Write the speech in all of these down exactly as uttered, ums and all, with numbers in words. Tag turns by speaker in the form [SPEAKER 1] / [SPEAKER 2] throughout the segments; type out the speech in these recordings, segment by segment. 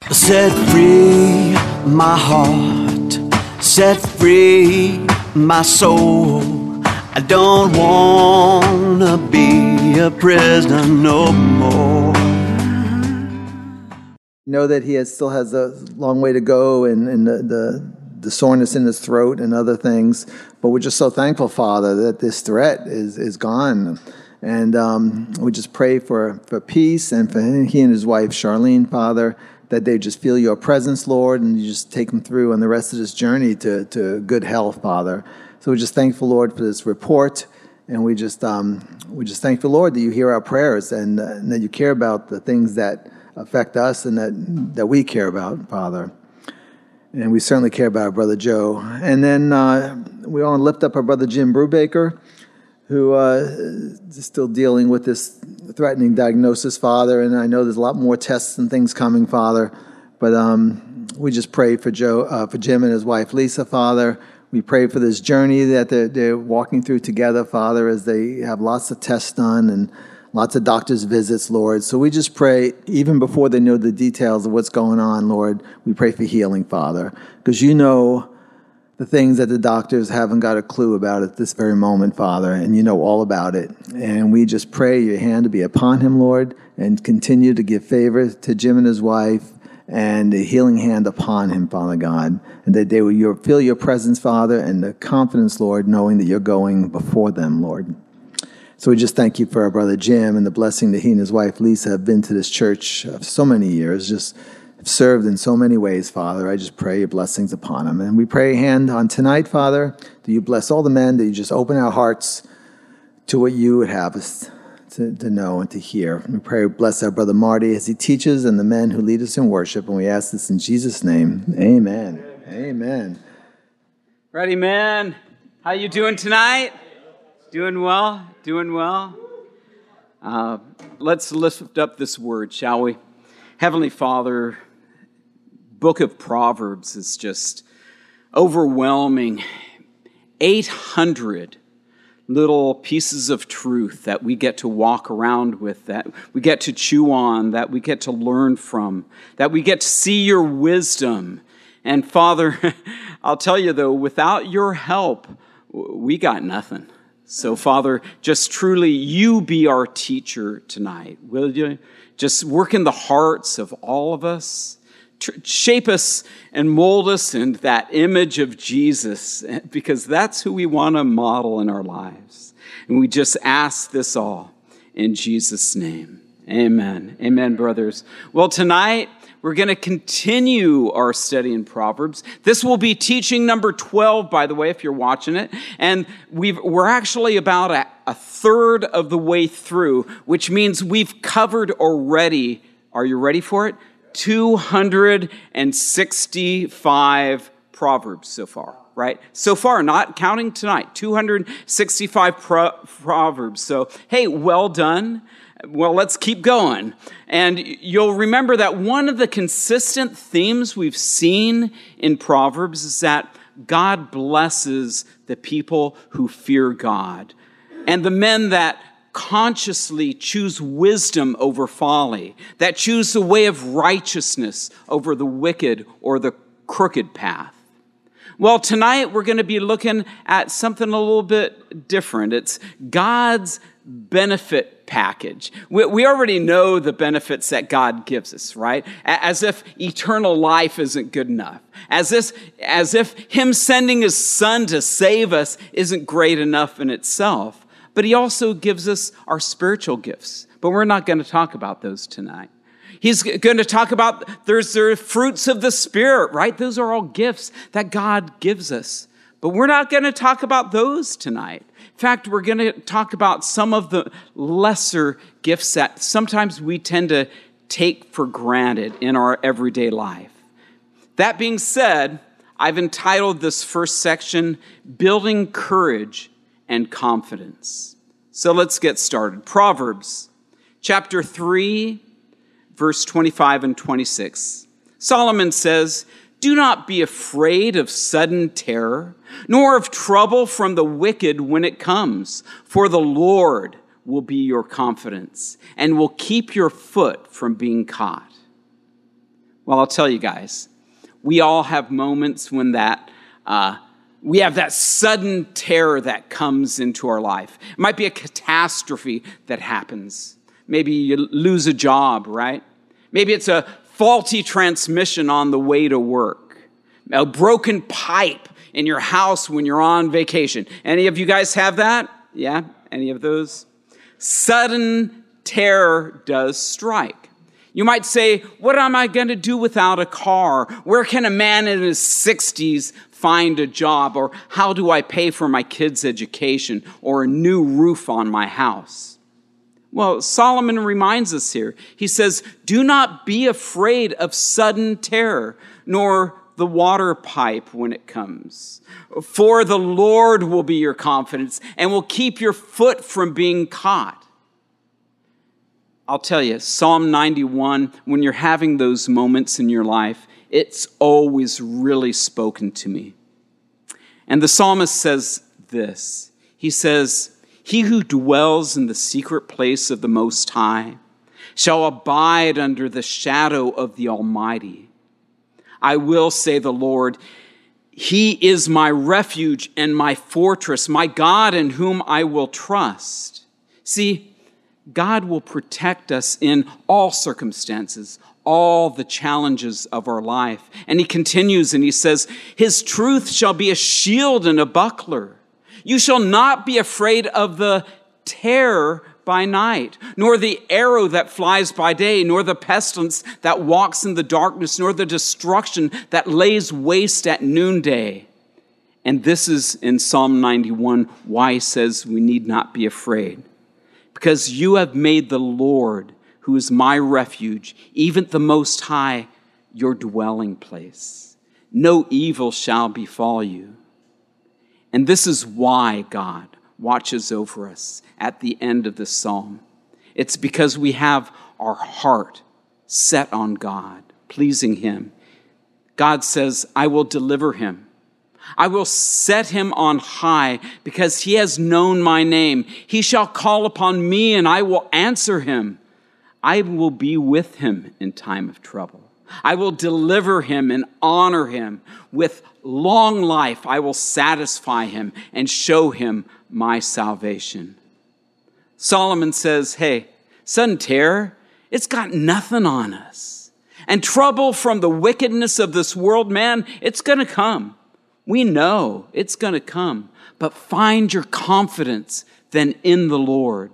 [SPEAKER 1] Set free my heart, set free my soul. I don't wanna be a prisoner no more.
[SPEAKER 2] Know that he has, still has a long way to go, and, and the, the the soreness in his throat and other things. But we're just so thankful, Father, that this threat is is gone. And um, we just pray for, for peace and for he and his wife, Charlene, Father, that they just feel your presence, Lord, and you just take them through on the rest of this journey to, to good health, Father. So we're just thankful, Lord, for this report. And we just um, we just thankful, Lord, that you hear our prayers and, uh, and that you care about the things that affect us and that, that we care about, Father. And we certainly care about our brother Joe. And then uh, we want to lift up our brother Jim Brubaker, who uh, is still dealing with this threatening diagnosis, Father. And I know there's a lot more tests and things coming, Father. But um, we just pray for Joe, uh, for Jim and his wife, Lisa, Father. We pray for this journey that they're, they're walking through together, Father, as they have lots of tests done and lots of doctor's visits, Lord. So we just pray, even before they know the details of what's going on, Lord, we pray for healing, Father, because you know the things that the doctors haven't got a clue about at this very moment, Father, and you know all about it. And we just pray your hand to be upon him, Lord, and continue to give favor to Jim and his wife and a healing hand upon him, Father God, and that they will feel your presence, Father, and the confidence, Lord, knowing that you're going before them, Lord. So we just thank you for our brother Jim and the blessing that he and his wife Lisa have been to this church for so many years, just have served in so many ways, Father. I just pray your blessings upon them. And we pray a hand on tonight, Father, that you bless all the men, that you just open our hearts to what you would have us to, to know and to hear. We pray, bless our brother Marty as he teaches and the men who lead us in worship. And we ask this in Jesus' name. Amen. Amen. Amen.
[SPEAKER 3] Ready, man? How you doing tonight? Doing well? Doing well? Uh, let's lift up this word, shall we? Heavenly Father, book of Proverbs is just overwhelming. eight hundred little pieces of truth that we get to walk around with, that we get to chew on, that we get to learn from, that we get to see your wisdom. And Father, I'll tell you though, without your help, we got nothing. So Father, just truly you be our teacher tonight, will you? Just work in the hearts of all of us. Shape us and mold us in that image of Jesus, because that's who we want to model in our lives. And we just ask this all in Jesus' name. Amen. Amen, brothers. Well, tonight we're going to continue our study in Proverbs. This will be teaching number twelve, by the way, if you're watching it. And we've, we're actually about a, a third of the way through, which means we've covered already, are you ready for it? two hundred sixty-five Proverbs so far, right? So far, not counting tonight, two hundred sixty-five pro- Proverbs. So, hey, well done. Well, let's keep going. And you'll remember that one of the consistent themes we've seen in Proverbs is that God blesses the people who fear God. And the men that consciously choose wisdom over folly, that choose the way of righteousness over the wicked or the crooked path. Well, tonight we're going to be looking at something a little bit different. It's God's benefit package. We, we already know the benefits that God gives us, right? As if eternal life isn't good enough. As if, as if him sending his son to save us isn't great enough in itself. But he also gives us our spiritual gifts. But we're not going to talk about those tonight. He's going to talk about, there's the fruits of the Spirit, right? Those are all gifts that God gives us. But we're not going to talk about those tonight. In fact, we're going to talk about some of the lesser gifts that sometimes we tend to take for granted in our everyday life. That being said, I've entitled this first section, Building Courage and Confidence. So let's get started. Proverbs chapter three, verse twenty-five and twenty-six. Solomon says, "Do not be afraid of sudden terror, nor of trouble from the wicked when it comes, for the Lord will be your confidence and will keep your foot from being caught." Well, I'll tell you guys, we all have moments when that uh, we have that sudden terror that comes into our life. It might be a catastrophe that happens. Maybe you lose a job, right? Maybe it's a faulty transmission on the way to work, a broken pipe in your house when you're on vacation. Any of you guys have that? Yeah? Any of those? Sudden terror does strike. You might say, what am I going to do without a car? Where can a man in his sixties find a job? Or how do I pay for my kids' education or a new roof on my house? Well, Solomon reminds us here. He says, do not be afraid of sudden terror, nor the water pipe when it comes. For the Lord will be your confidence and will keep your foot from being caught. I'll tell you, Psalm ninety-one, when you're having those moments in your life, it's always really spoken to me. And the psalmist says this. He says, he who dwells in the secret place of the Most High shall abide under the shadow of the Almighty. I will say the Lord, he is my refuge and my fortress, my God in whom I will trust. See, God will protect us in all circumstances, all the challenges of our life. And he continues and he says, his truth shall be a shield and a buckler. You shall not be afraid of the terror by night, nor the arrow that flies by day, nor the pestilence that walks in the darkness, nor the destruction that lays waste at noonday. And this is in Psalm ninety-one why he says we need not be afraid. Because you have made the Lord, who is my refuge, even the Most High, your dwelling place. No evil shall befall you. And this is why God watches over us at the end of the psalm. It's because we have our heart set on God, pleasing him. God says, I will deliver him. I will set him on high because he has known my name. He shall call upon me and I will answer him. I will be with him in time of trouble. I will deliver him and honor him. With long life, I will satisfy him and show him my salvation. Solomon says, hey, sudden terror, it's got nothing on us. And trouble from the wickedness of this world, man, it's going to come. We know it's going to come, but find your confidence then in the Lord.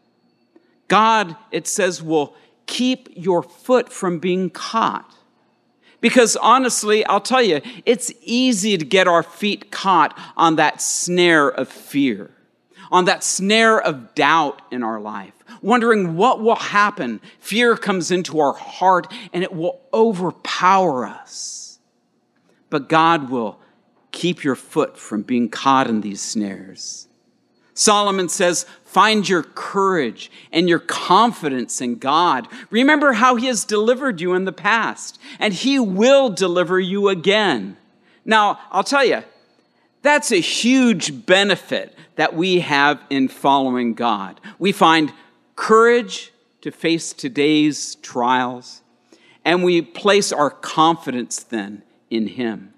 [SPEAKER 3] God, it says, will keep your foot from being caught. Because honestly, I'll tell you, it's easy to get our feet caught on that snare of fear, on that snare of doubt in our life, wondering what will happen. Fear comes into our heart and it will overpower us. But God will keep your foot from being caught in these snares. Solomon says, find your courage and your confidence in God. Remember how he has delivered you in the past, and he will deliver you again. Now, I'll tell you, that's a huge benefit that we have in following God. We find courage to face today's trials, and we place our confidence then in him.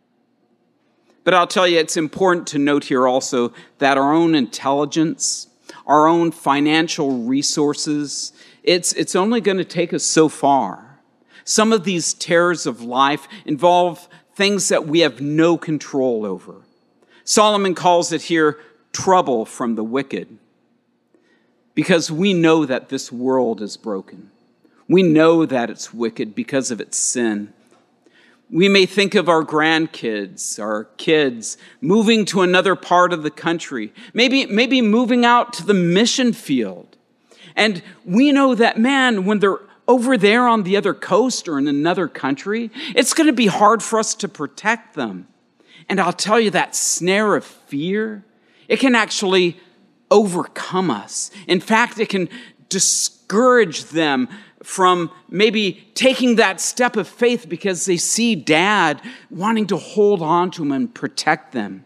[SPEAKER 3] But I'll tell you, it's important to note here also that our own intelligence, our own financial resources, it's, it's only going to take us so far. Some of these terrors of life involve things that we have no control over. Solomon calls it here trouble from the wicked, because we know that this world is broken. We know that it's wicked because of its sin. We may think of our grandkids, our kids, moving to another part of the country, maybe, maybe moving out to the mission field. And we know that, man, when they're over there on the other coast or in another country, it's going to be hard for us to protect them. And I'll tell you, that snare of fear, it can actually overcome us. In fact, it can discourage them from maybe taking that step of faith because they see dad wanting to hold on to them and protect them.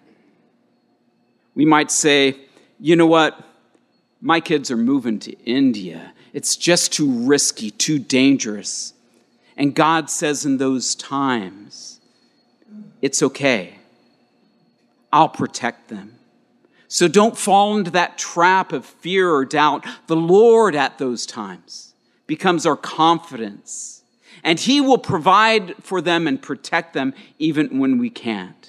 [SPEAKER 3] We might say, you know what? My kids are moving to India. It's just too risky, too dangerous. And God says in those times, it's okay. I'll protect them. So don't fall into that trap of fear or doubt. The Lord at those times becomes our confidence. And he will provide for them and protect them even when we can't.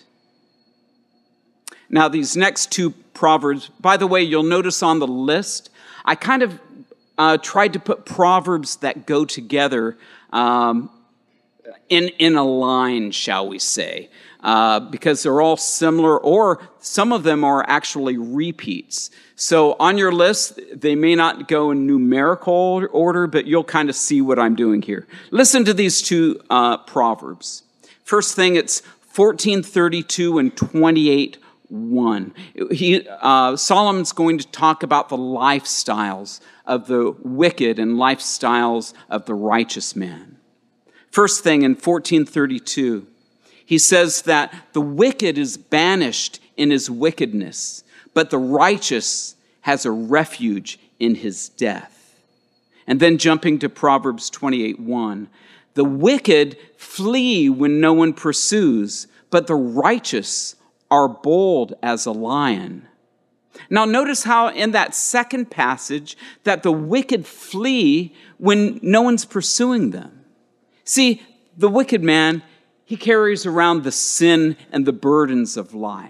[SPEAKER 3] Now, these next two Proverbs, by the way, you'll notice on the list, I kind of uh, tried to put Proverbs that go together um, in, in a line, shall we say, uh, because they're all similar, or some of them are actually repeats. So on your list, they may not go in numerical order, but you'll kind of see what I'm doing here. Listen to these two uh, Proverbs. First thing, it's fourteen thirty-two and twenty-eight one. He, uh, Solomon's going to talk about the lifestyles of the wicked and lifestyles of the righteous man. First thing in fourteen thirty-two, he says that the wicked is banished in his wickedness, but the righteous has a refuge in his death. And then jumping to Proverbs twenty-eight one, the wicked flee when no one pursues, but the righteous are bold as a lion. Now notice how in that second passage that the wicked flee when no one's pursuing them. See, the wicked man, he carries around the sin and the burdens of life.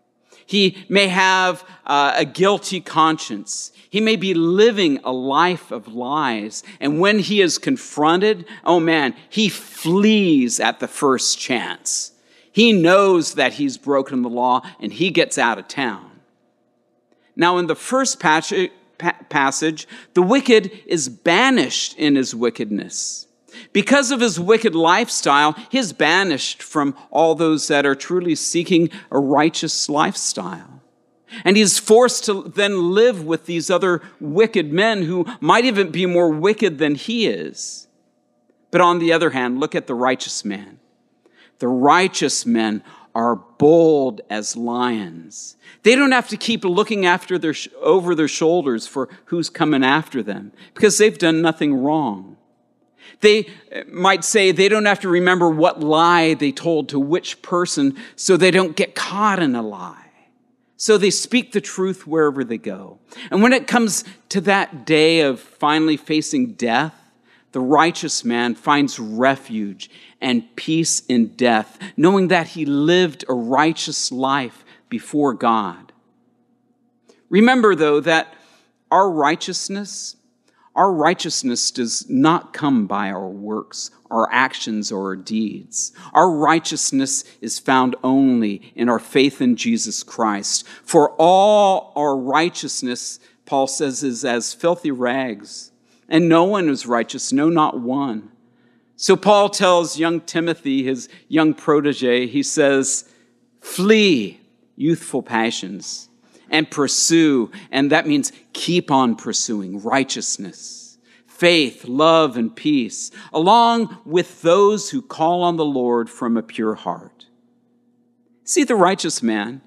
[SPEAKER 3] He may have uh, a guilty conscience. He may be living a life of lies. And when he is confronted, oh man, he flees at the first chance. He knows that he's broken the law and he gets out of town. Now, in the first passage, the wicked is banished in his wickedness. Because of his wicked lifestyle, he's banished from all those that are truly seeking a righteous lifestyle. And he's forced to then live with these other wicked men who might even be more wicked than he is. But on the other hand, look at the righteous man. The righteous men are bold as lions. They don't have to keep looking after their over their shoulders for who's coming after them because they've done nothing wrong. They might say they don't have to remember what lie they told to which person so they don't get caught in a lie. So they speak the truth wherever they go. And when it comes to that day of finally facing death, the righteous man finds refuge and peace in death, knowing that he lived a righteous life before God. Remember, though, that our righteousness, our righteousness does not come by our works, our actions, or our deeds. Our righteousness is found only in our faith in Jesus Christ. For all our righteousness, Paul says, is as filthy rags. And no one is righteous, no, not one. So Paul tells young Timothy, his young protege, he says, flee youthful passions and pursue, and that means keep on pursuing righteousness, faith, love, and peace, along with those who call on the Lord from a pure heart. See, the righteous man,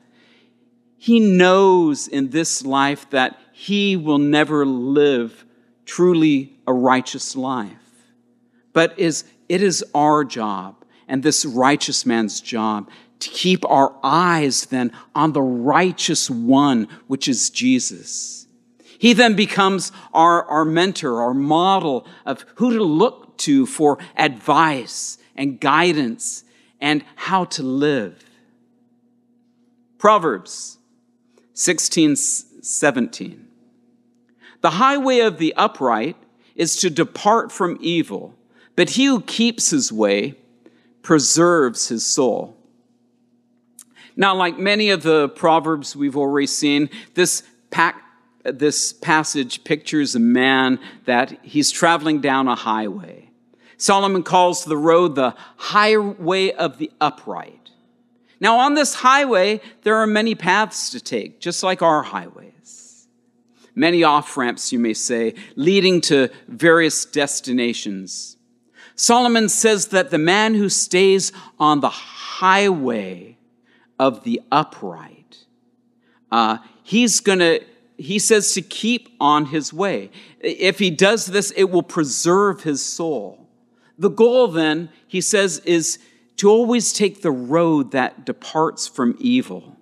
[SPEAKER 3] he knows in this life that he will never live truly a righteous life. But is it is our job, and this righteous man's job, to keep our eyes then on the righteous one, which is Jesus. He then becomes our, our mentor, our model of who to look to for advice and guidance and how to live. Proverbs sixteen seventeen. The highway of the upright is to depart from evil, but he who keeps his way preserves his soul. Now, like many of the Proverbs we've already seen, this pack, this passage pictures a man that he's traveling down a highway. Solomon calls the road the highway of the upright. Now, on this highway, there are many paths to take, just like our highways. Many off-ramps, you may say, leading to various destinations. Solomon says that the man who stays on the highway of the upright, uh, he's gonna, he says to keep on his way. If he does this, it will preserve his soul. The goal then, he says, is to always take the road that departs from evil.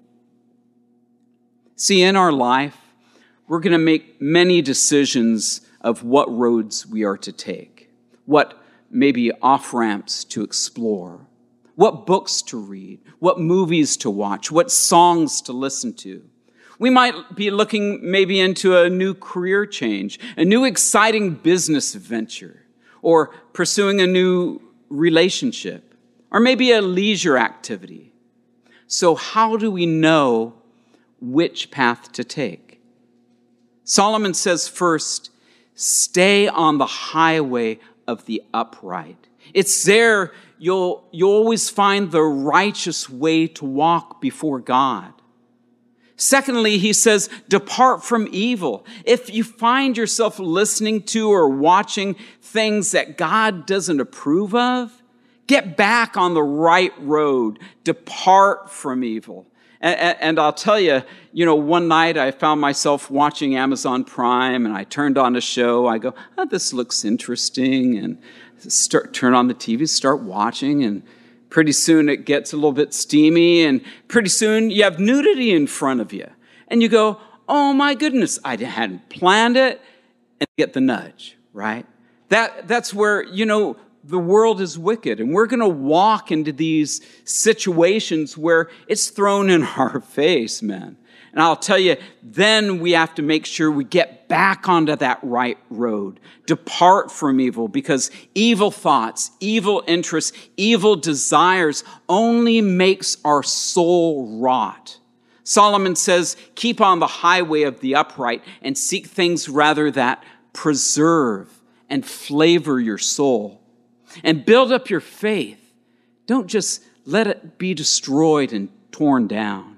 [SPEAKER 3] See, in our life, we're going to make many decisions of what roads we are to take, what maybe off-ramps to explore, what books to read, what movies to watch, what songs to listen to. We might be looking maybe into a new career change, a new exciting business venture, or pursuing a new relationship, or maybe a leisure activity. So how do we know which path to take? Solomon says first, stay on the highway of the upright. It's there you'll, you'll always find the righteous way to walk before God. Secondly, he says, depart from evil. If you find yourself listening to or watching things that God doesn't approve of, get back on the right road. Depart from evil. And, and I'll tell you, you know, one night I found myself watching Amazon Prime, and I turned on a show. I go, oh, this looks interesting, and start turn on the T V, start watching, and pretty soon it gets a little bit steamy, and pretty soon you have nudity in front of you. And you go, oh my goodness, I hadn't planned it, and get the nudge, right? That That's where, you know, the world is wicked, and we're going to walk into these situations where it's thrown in our face, man. And I'll tell you, then we have to make sure we get back onto that right road. Depart from evil, because evil thoughts, evil interests, evil desires only makes our soul rot. Solomon says, keep on the highway of the upright and seek things rather that preserve and flavor your soul. And build up your faith. Don't just let it be destroyed and torn down.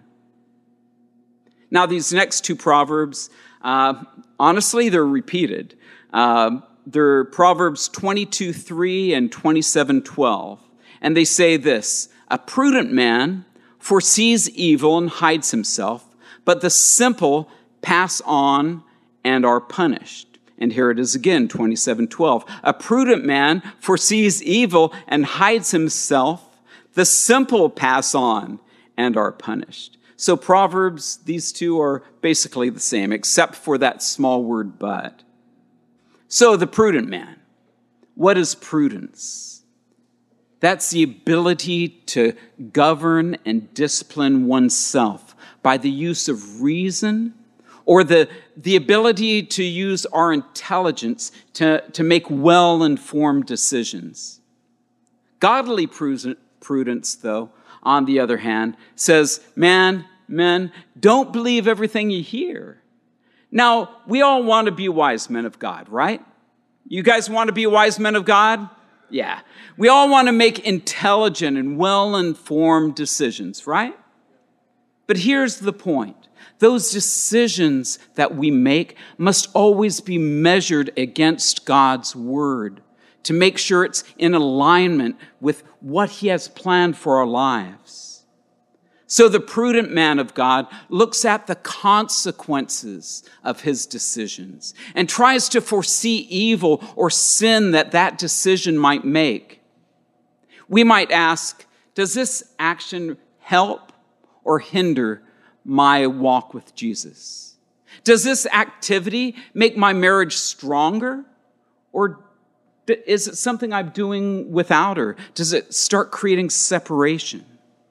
[SPEAKER 3] Now, these next two Proverbs, uh, honestly, they're repeated. Uh, they're Proverbs twenty-two three and twenty-seven twelve. And they say this, a prudent man foresees evil and hides himself, but the simple pass on and are punished. And here it is again, twenty-seven twelve. A prudent man foresees evil and hides himself. The simple pass on and are punished. So Proverbs, these two are basically the same, except for that small word but. So the prudent man. What is prudence? That's the ability to govern and discipline oneself by the use of reason, or the, the ability to use our intelligence to, to make well-informed decisions. Godly prudence, though, on the other hand, says, man, men, don't believe everything you hear. Now, we all want to be wise men of God, right? You guys want to be wise men of God? Yeah. We all want to make intelligent and well-informed decisions, right? But here's the point. Those decisions that we make must always be measured against God's word to make sure it's in alignment with what he has planned for our lives. So the prudent man of God looks at the consequences of his decisions and tries to foresee evil or sin that that decision might make. We might ask, does this action help or hinder my walk with Jesus? Does this activity make my marriage stronger? Or is it something I'm doing without her? Does it start creating separation?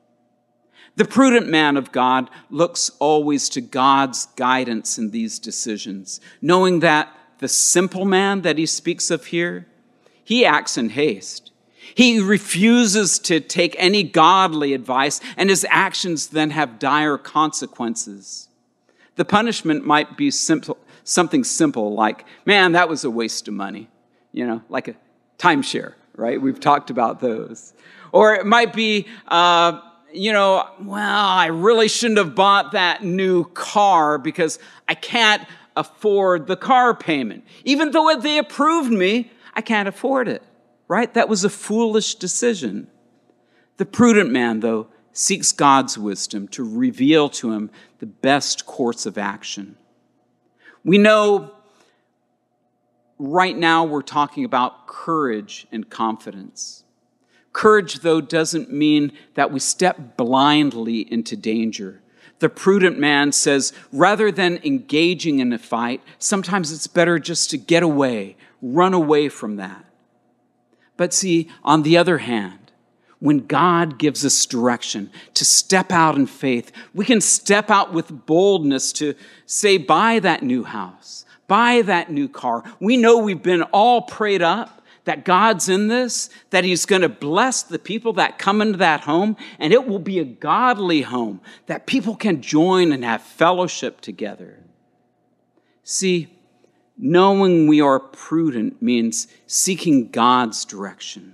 [SPEAKER 3] The prudent man of God looks always to God's guidance in these decisions, knowing that the simple man that he speaks of here, he acts in haste. He refuses to take any godly advice, and his actions then have dire consequences. The punishment might be simple, something simple like, man, that was a waste of money. You know, like a timeshare, right? We've talked about those. Or it might be, uh, you know, well, I really shouldn't have bought that new car because I can't afford the car payment. Even though they approved me, I can't afford it, right? That was a foolish decision. The prudent man, though, seeks God's wisdom to reveal to him the best course of action. We know right now we're talking about courage and confidence. Courage, though, doesn't mean that we step blindly into danger. The prudent man says, rather than engaging in a fight, sometimes it's better just to get away, run away from that. But see, on the other hand, when God gives us direction to step out in faith, we can step out with boldness to say, buy that new house, buy that new car. We know we've been all prayed up that God's in this, that he's going to bless the people that come into that home, and it will be a godly home that people can join and have fellowship together. See, knowing we are prudent means seeking God's direction.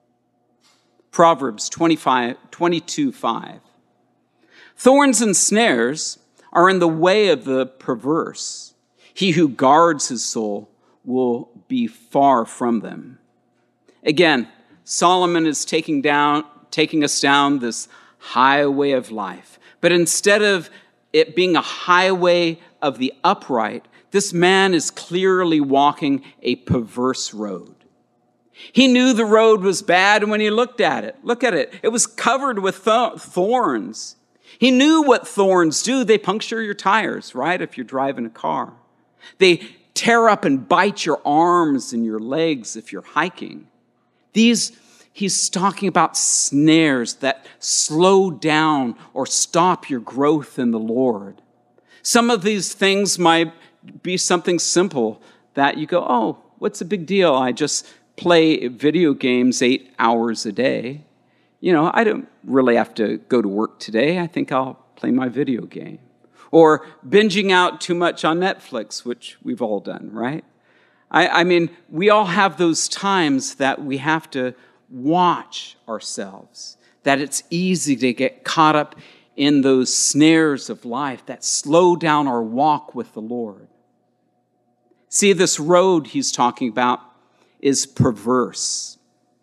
[SPEAKER 3] Proverbs twenty-five, twenty-two, five. Thorns and snares are in the way of the perverse. He who guards his soul will be far from them. Again, Solomon is taking down, taking us down this highway of life. But instead of it being a highway of the upright, this man is clearly walking a perverse road. He knew the road was bad when he looked at it. Look at it. It was covered with th- thorns. He knew what thorns do. They puncture your tires, right? If you're driving a car. They tear up and bite your arms and your legs if you're hiking. These, he's talking about snares that slow down or stop your growth in the Lord. Some of these things might be something simple that you go, oh, what's the big deal? I just play video games eight hours a day. You know, I don't really have to go to work today. I think I'll play my video game. Or binging out too much on Netflix, which we've all done, right? I, I mean, we all have those times that we have to watch ourselves, that it's easy to get caught up in those snares of life that slow down our walk with the Lord. See, this road he's talking about is perverse.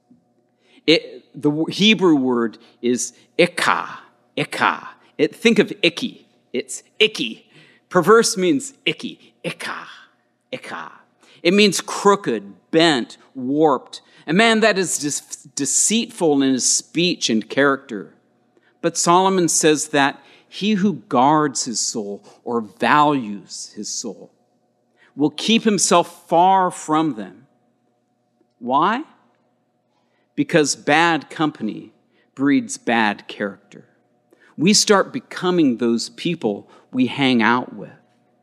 [SPEAKER 3] It, the Hebrew word is ikah, ikah. It, think of icky. It's icky. Perverse means icky, ikah, ikah. It means crooked, bent, warped. A man that is de- deceitful in his speech and character. But Solomon says that he who guards his soul or values his soul will keep himself far from them. Why? Because bad company breeds bad character. We start becoming those people we hang out with.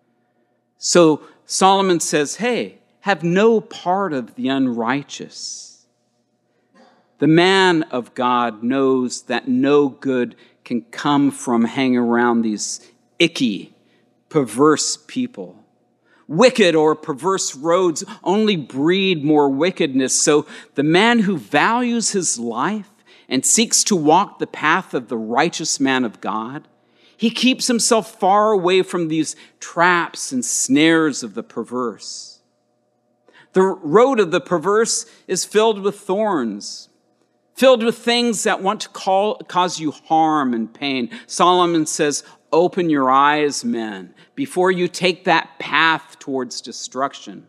[SPEAKER 3] So Solomon says, hey, have no part of the unrighteous. The man of God knows that no good can come from hanging around these icky, perverse people. Wicked or perverse roads only breed more wickedness. So the man who values his life and seeks to walk the path of the righteous man of God, he keeps himself far away from these traps and snares of the perverse. The road of the perverse is filled with thorns, filled with things that want to call, cause you harm and pain. Solomon says, open your eyes, men, before you take that path towards destruction.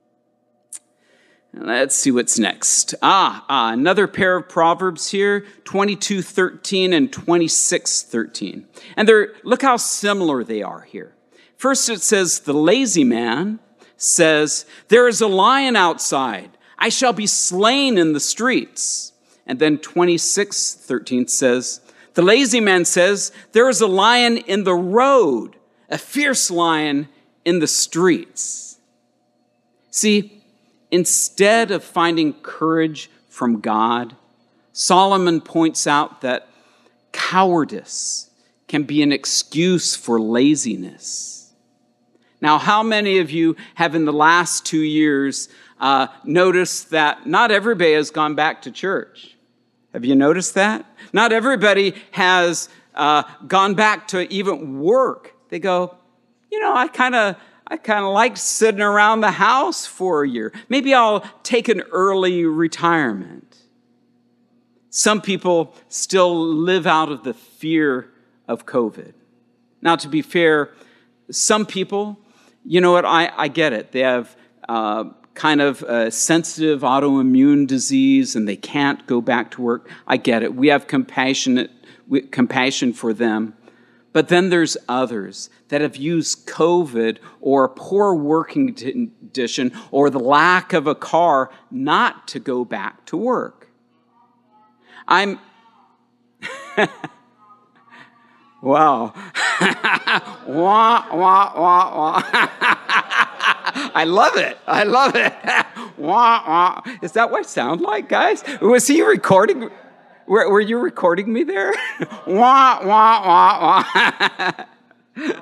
[SPEAKER 3] Let's see what's next. Ah, ah, another pair of Proverbs here, twenty-two thirteen and twenty-six thirteen. And they're, look how similar they are here. First it says, the lazy man says, there is a lion outside. I shall be slain in the streets. And then twenty-six thirteen says, the lazy man says, there is a lion in the road, a fierce lion in the streets. See, instead of finding courage from God, Solomon points out that cowardice can be an excuse for laziness. Now, how many of you have in the last two years uh, noticed that not everybody has gone back to church? Have you noticed that? Not everybody has uh, gone back to even work. They go, you know, I kind of I kind of like sitting around the house for a year. Maybe I'll take an early retirement. Some people still live out of the fear of COVID. Now, to be fair, some people, you know what, I, I get it. They have uh, kind of a sensitive autoimmune disease and they can't go back to work. I get it. We have compassionate, compassion for them. But then there's others that have used COVID or a poor working condition or the lack of a car not to go back to work. I'm... Wow. Wah, wah, wah, wah. I love it. I love it. Wah, wah. Is that what I sound like, guys? Was he recording? Were, were you recording me there? Wah, wah, wah, wah.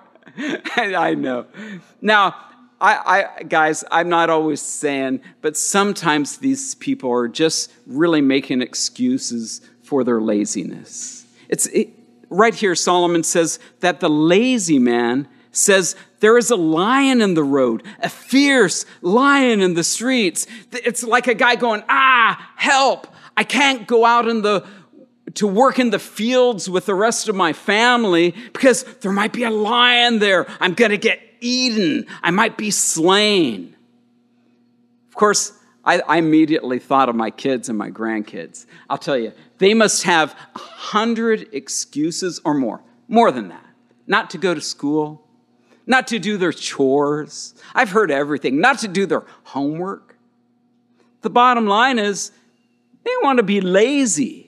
[SPEAKER 3] I know. Now, I, I, guys, I'm not always saying, but sometimes these people are just really making excuses for their laziness. It's it, right here, Solomon says that the lazy man says, there is a lion in the road, a fierce lion in the streets. It's like a guy going, ah, help. I can't go out in the to work in the fields with the rest of my family because there might be a lion there. I'm going to get eaten. I might be slain. Of course, I, I immediately thought of my kids and my grandkids. I'll tell you, they must have a hundred excuses or more, more than that, not to go to school, not to do their chores. I've heard everything, not to do their homework. The bottom line is they want to be lazy.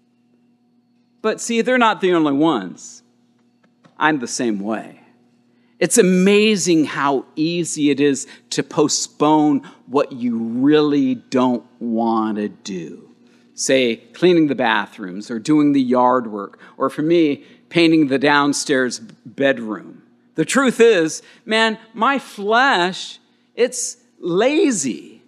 [SPEAKER 3] But see, they're not the only ones. I'm the same way. It's amazing how easy it is to postpone what you really don't want to do. Say, cleaning the bathrooms or doing the yard work, or for me, painting the downstairs bedroom. The truth is, man, my flesh, it's lazy.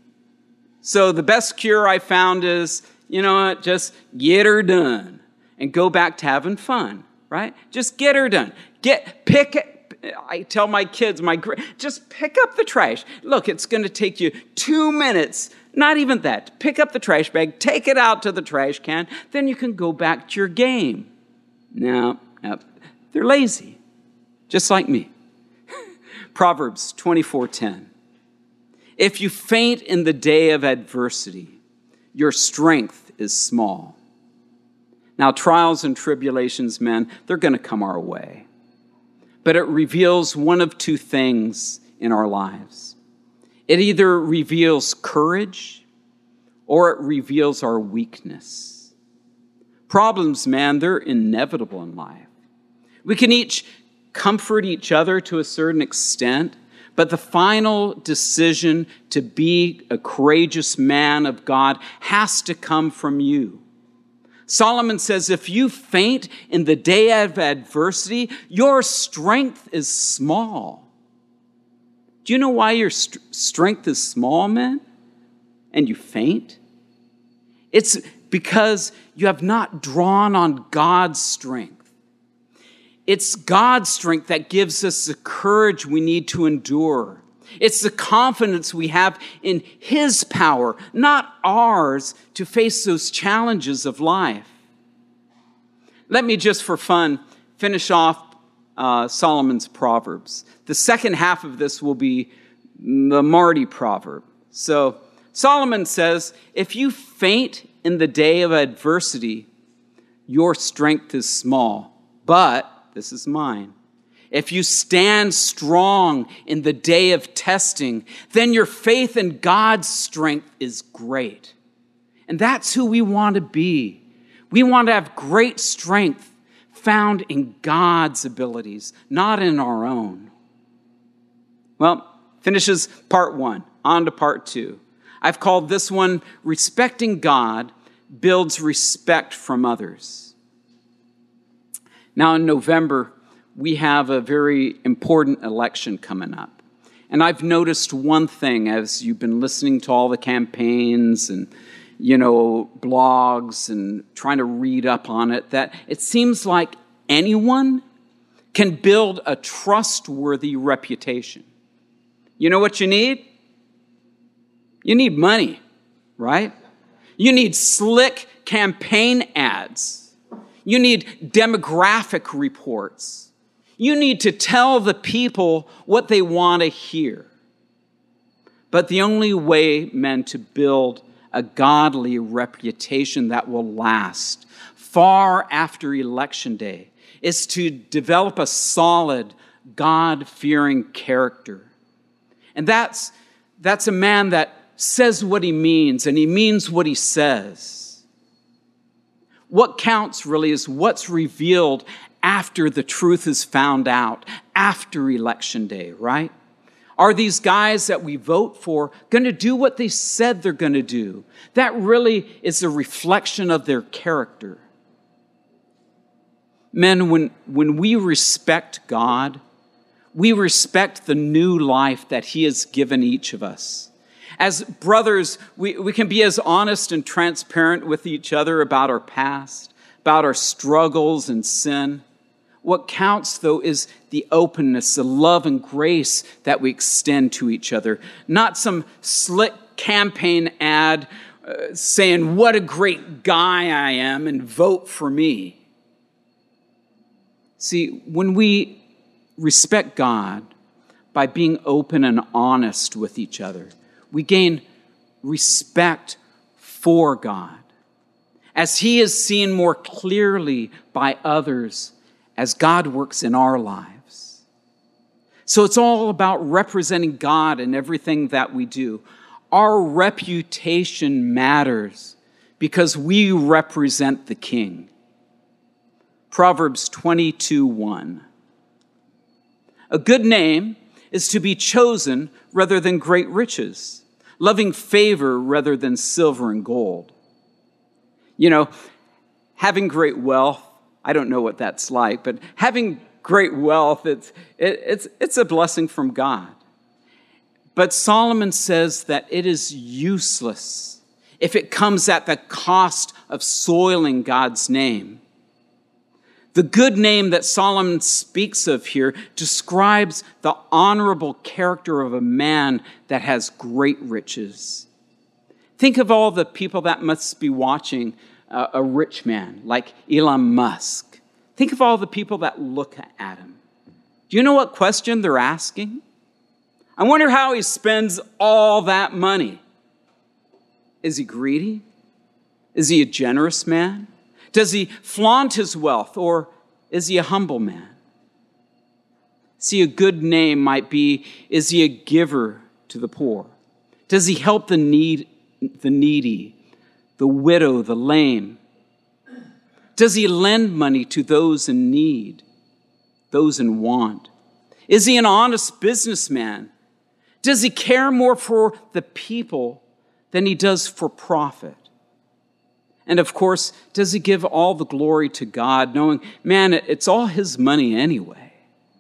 [SPEAKER 3] So the best cure I found is, you know what, just get her done and go back to having fun, right? Just get her done. Get, pick it. I tell my kids, my just pick up the trash. Look, it's going to take you two minutes, not even that. Pick up the trash bag, take it out to the trash can, then you can go back to your game. No, no, they're lazy, just like me. Proverbs twenty-four ten. If you faint in the day of adversity, your strength is small. Now, trials and tribulations, men, they're going to come our way. But it reveals one of two things in our lives. It either reveals courage or it reveals our weakness. Problems, man, they're inevitable in life. We can each comfort each other to a certain extent, but the final decision to be a courageous man of God has to come from you. Solomon says, if you faint in the day of adversity, your strength is small. Do you know why your st- strength is small, men? And you faint? It's because you have not drawn on God's strength. It's God's strength that gives us the courage we need to endure. It's the confidence we have in His power, not ours, to face those challenges of life. Let me just for fun finish off uh, Solomon's Proverbs. The second half of this will be the Marty proverb. So Solomon says, if you faint in the day of adversity, your strength is small. But, this is mine, if you stand strong in the day of testing, then your faith in God's strength is great. And that's who we want to be. We want to have great strength found in God's abilities, not in our own. Well, finishes part one. On to part two. I've called this one, Respecting God Builds Respect from Others. Now in November, we have a very important election coming up. And I've noticed one thing as you've been listening to all the campaigns and, you know, blogs and trying to read up on it, that it seems like anyone can build a trustworthy reputation. You know what you need? You need money, right? You need slick campaign ads. You need demographic reports. You need to tell the people what they want to hear. But the only way, men, to build a godly reputation that will last far after election day is to develop a solid, God-fearing character. And that's, that's a man that says what he means, and he means what he says. What counts really is what's revealed after the truth is found out, after election day, right? Are these guys that we vote for going to do what they said they're going to do? That really is a reflection of their character. Men, when, when we respect God, we respect the new life that he has given each of us. As brothers, we, we can be as honest and transparent with each other about our past, about our struggles and sin. What counts, though, is the openness, the love and grace that we extend to each other. Not some slick campaign ad uh, saying, what a great guy I am, and vote for me. See, when we respect God by being open and honest with each other, we gain respect for God, as he is seen more clearly by others as God works in our lives. So it's all about representing God in everything that we do. Our reputation matters because we represent the King. Proverbs twenty-two one. A good name is to be chosen rather than great riches, loving favor rather than silver and gold. You know, having great wealth, I don't know what that's like, but having great wealth, it's, it, it's, it's a blessing from God. But Solomon says that it is useless if it comes at the cost of soiling God's name. The good name that Solomon speaks of here describes the honorable character of a man that has great riches. Think of all the people that must be watching uh, a rich man like Elon Musk. Think of all the people that look at him. Do you know what question they're asking? I wonder how he spends all that money. Is he greedy? Is he a generous man? Does he flaunt his wealth, or is he a humble man? See, a good name might be, is he a giver to the poor? Does he help the need, the needy, the widow, the lame? Does he lend money to those in need, those in want? Is he an honest businessman? Does he care more for the people than he does for profit? And of course, does he give all the glory to God, knowing, man, it's all his money anyway?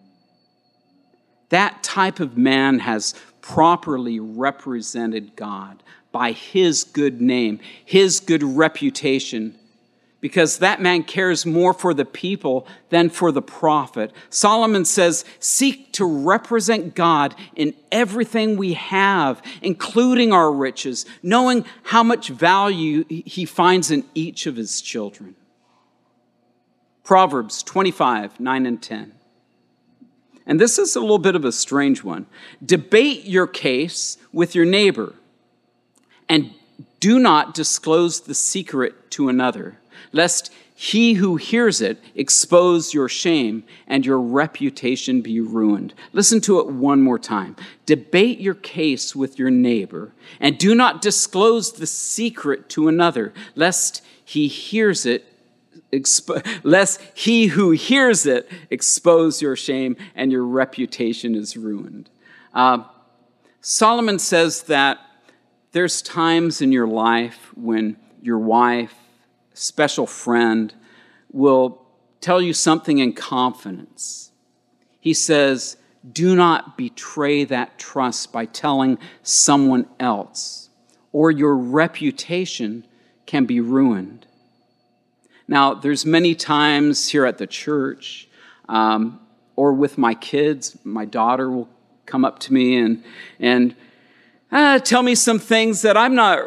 [SPEAKER 3] That type of man has properly represented God by his good name, his good reputation, because that man cares more for the people than for the profit. Solomon says, seek to represent God in everything we have, including our riches, knowing how much value he finds in each of his children. Proverbs twenty-five, nine and ten. And this is a little bit of a strange one. Debate your case with your neighbor, and do not disclose the secret to another, lest he who hears it expose your shame and your reputation be ruined. Listen to it one more time. Debate your case with your neighbor, and do not disclose the secret to another, lest he hears it, expo- lest he who hears it expose your shame and your reputation is ruined. Uh, Solomon says that there's times in your life when your wife, special friend, will tell you something in confidence. He says, do not betray that trust by telling someone else, or your reputation can be ruined. Now, there's many times here at the church, um, or with my kids, my daughter will come up to me and, and uh, tell me some things that I'm not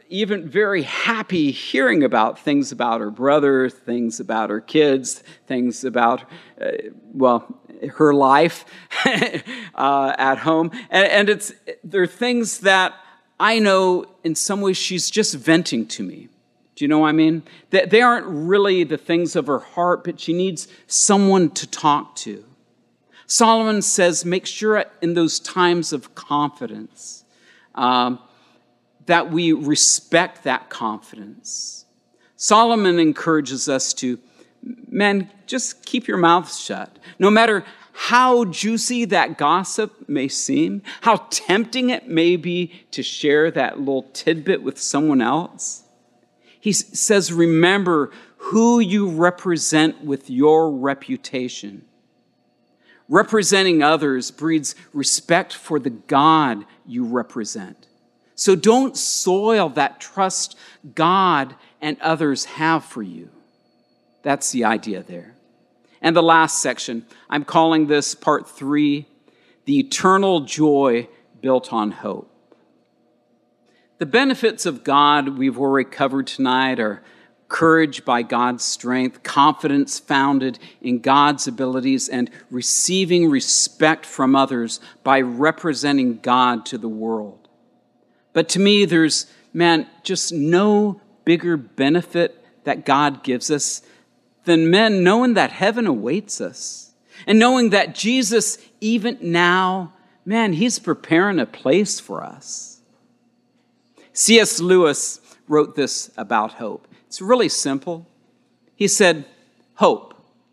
[SPEAKER 3] even very happy hearing about things about her brother, things about her kids, things about, uh, well, her life uh, at home. And, and it's there are things that I know in some ways she's just venting to me. Do you know what I mean? They, they aren't really the things of her heart, but she needs someone to talk to. Solomon says, make sure in those times of confidence um, that we respect that confidence. Solomon encourages us to, man, just keep your mouth shut. No matter how juicy that gossip may seem, how tempting it may be to share that little tidbit with someone else, he says, remember who you represent with your reputation. Representing others breeds respect for the God you represent. So don't soil that trust God and others have for you. That's the idea there. And the last section, I'm calling this part three, the eternal joy built on hope. The benefits of God we've already covered tonight are courage by God's strength, confidence founded in God's abilities, and receiving respect from others by representing God to the world. But to me, there's, man, just no bigger benefit that God gives us than, men, knowing that heaven awaits us and knowing that Jesus, even now, man, he's preparing a place for us. C S Lewis wrote this about hope. It's really simple. He said, hope,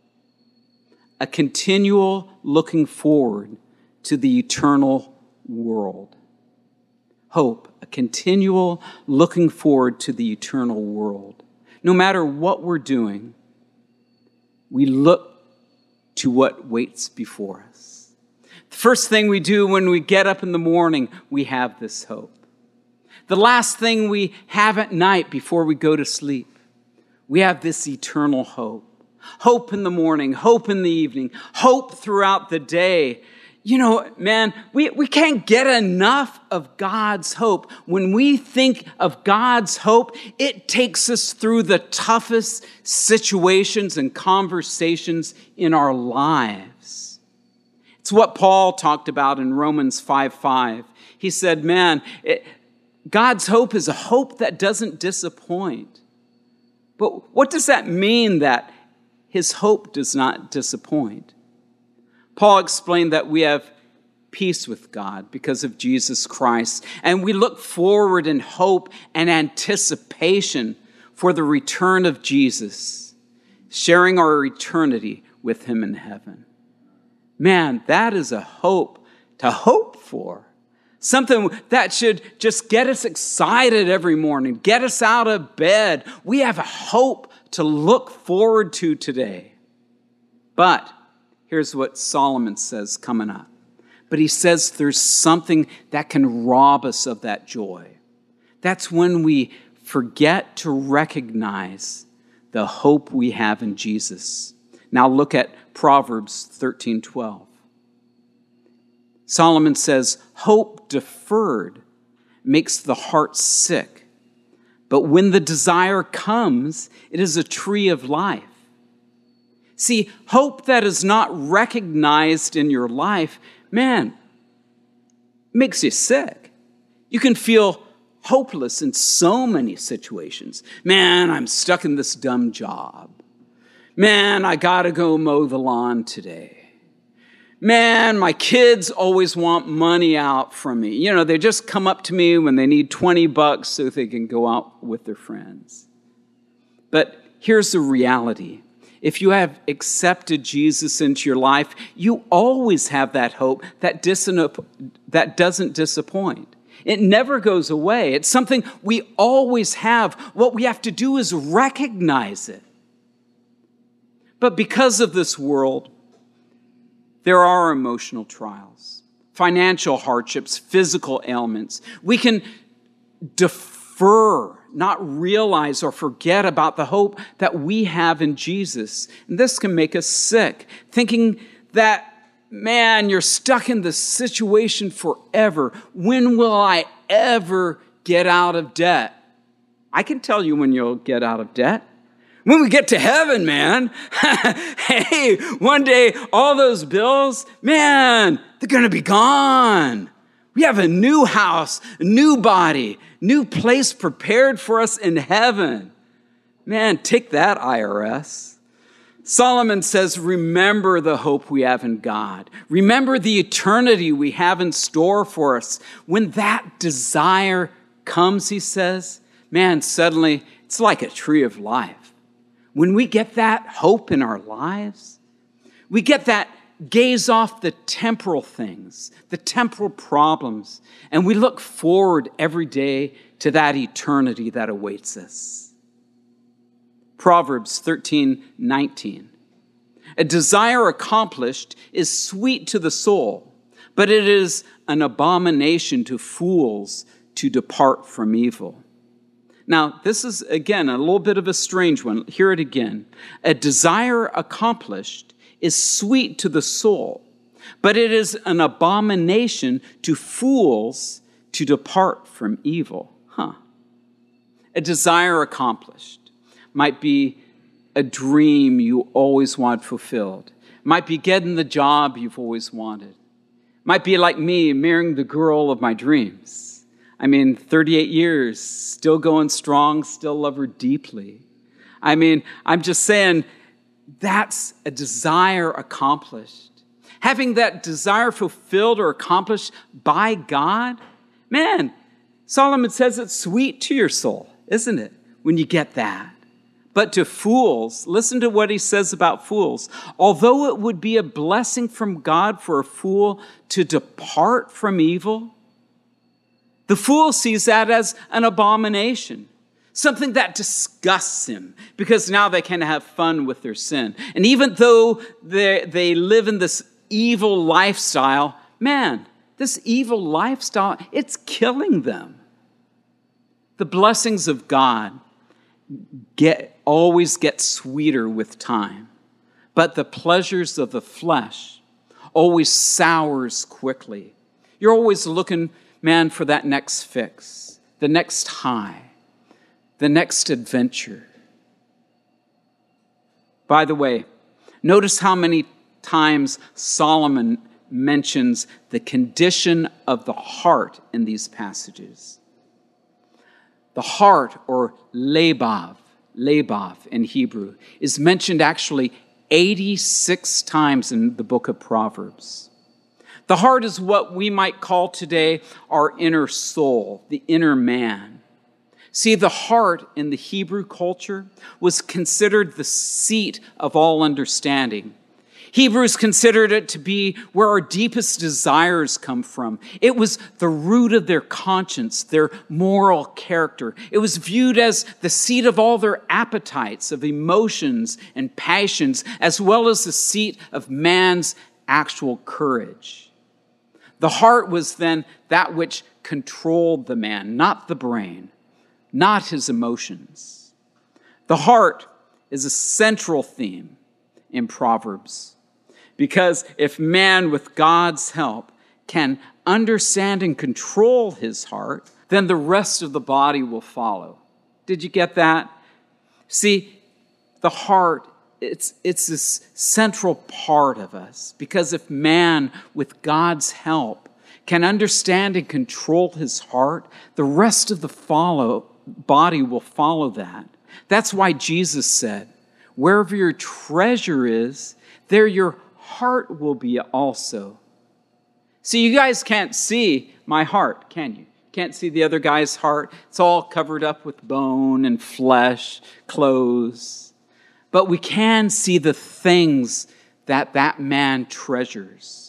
[SPEAKER 3] a continual looking forward to the eternal world. Hope, a continual looking forward to the eternal world. No matter what we're doing, we look to what waits before us. The first thing we do when we get up in the morning, we have this hope. The last thing we have at night before we go to sleep, we have this eternal hope. Hope in the morning, hope in the evening, hope throughout the day. You know, man, we, we can't get enough of God's hope. When we think of God's hope, it takes us through the toughest situations and conversations in our lives. It's what Paul talked about in Romans five five. He said, man, it, God's hope is a hope that doesn't disappoint. But what does that mean, that his hope does not disappoint? Paul explained that we have peace with God because of Jesus Christ, and we look forward in hope and anticipation for the return of Jesus, sharing our eternity with him in heaven. Man, that is a hope to hope for. Something that should just get us excited every morning, get us out of bed. We have a hope to look forward to today. But here's what Solomon says coming up. But he says there's something that can rob us of that joy. That's when we forget to recognize the hope we have in Jesus. Now look at Proverbs thirteen twelve. Solomon says, hope deferred makes the heart sick, but when the desire comes, it is a tree of life. See, hope that is not recognized in your life, man, makes you sick. You can feel hopeless in so many situations. Man, I'm stuck in this dumb job. Man, I gotta go mow the lawn today. Man, my kids always want money out from me. You know, they just come up to me when they need twenty bucks so they can go out with their friends. But here's the reality. If you have accepted Jesus into your life, you always have that hope that, dis- that doesn't disappoint. It never goes away. It's something we always have. What we have to do is recognize it. But because of this world, there are emotional trials, financial hardships, physical ailments. We can defer, not realize or forget about the hope that we have in Jesus. And this can make us sick, thinking that, man, you're stuck in this situation forever. When will I ever get out of debt? I can tell you when you'll get out of debt. When we get to heaven, man, hey, one day all those bills, man, they're going to be gone. We have a new house, a new body, new place prepared for us in heaven. Man, take that, I R S. Solomon says, remember the hope we have in God. Remember the eternity we have in store for us. When that desire comes, he says, man, suddenly it's like a tree of life. When we get that hope in our lives, we get that gaze off the temporal things, the temporal problems, and we look forward every day to that eternity that awaits us. Proverbs thirteen nineteen. A desire accomplished is sweet to the soul, but it is an abomination to fools to depart from evil. Now, this is, again, a little bit of a strange one. Hear it again. A desire accomplished is sweet to the soul, but it is an abomination to fools to depart from evil. Huh. A desire accomplished might be a dream you always want fulfilled. Might be getting the job you've always wanted. Might be like me, marrying the girl of my dreams. I mean, thirty-eight years, still going strong, still love her deeply. I mean, I'm just saying, that's a desire accomplished. Having that desire fulfilled or accomplished by God, man, Solomon says it's sweet to your soul, isn't it, when you get that? But to fools, listen to what he says about fools. Although it would be a blessing from God for a fool to depart from evil, the fool sees that as an abomination, something that disgusts him, because now they can have fun with their sin. And even though they, they live in this evil lifestyle, man, this evil lifestyle, it's killing them. The blessings of God get always get sweeter with time, but the pleasures of the flesh always sours quickly. You're always looking, man, for that next fix, the next high, the next adventure. By the way, notice how many times Solomon mentions the condition of the heart in these passages. The heart, or lebav, lebav in Hebrew, is mentioned actually eighty-six times in the book of Proverbs. The heart is what we might call today our inner soul, the inner man. See, the heart in the Hebrew culture was considered the seat of all understanding. Hebrews considered it to be where our deepest desires come from. It was the root of their conscience, their moral character. It was viewed as the seat of all their appetites, of emotions and passions, as well as the seat of man's actual courage. The heart was then that which controlled the man, not the brain, not his emotions. The heart is a central theme in Proverbs, because if man, with God's help, can understand and control his heart, then the rest of the body will follow. Did you get that? See, the heart, it's, it's this central part of us, because if man, with God's help, can understand and control his heart, the rest of the follow, body will follow that. That's why Jesus said, wherever your treasure is, there your heart will be also. See, you guys can't see my heart, can you? Can't see the other guy's heart. It's all covered up with bone and flesh, clothes. But we can see the things that that man treasures.